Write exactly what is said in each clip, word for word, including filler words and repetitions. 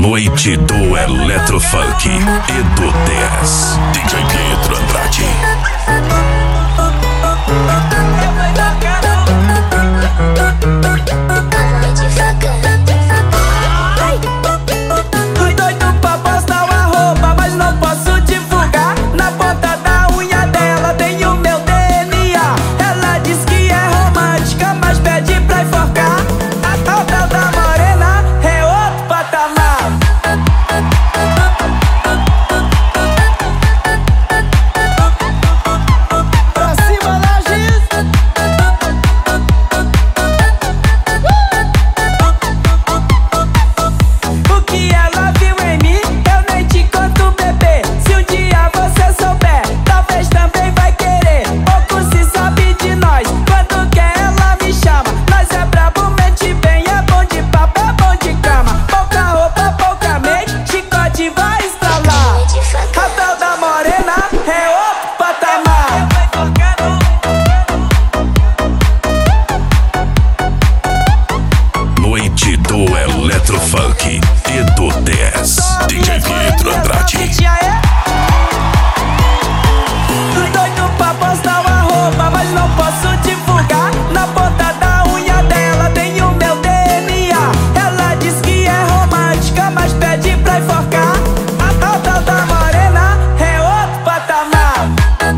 Noite do Eletrofunk e do dez. D J Pietro Andrade. Noite do Eletrofunk e do dez. D J Pietro Andrade. Tô doido pra postar uma roupa, mas não posso divulgar. Na ponta da unha dela tem o meu D N A. Ela diz que é romântica, mas pede pra enforcar. A tal da morena é outro patamar.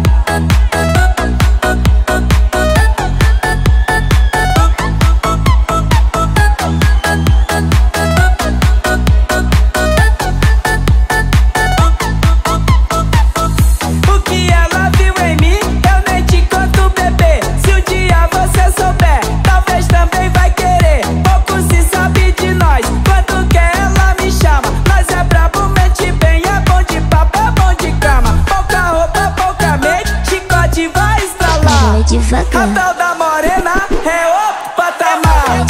A tal da morena é outro patamar.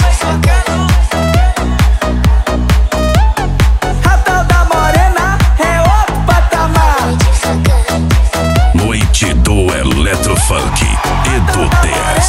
A tal da morena é outro patamar. Noite do Eletrofunk e do dez.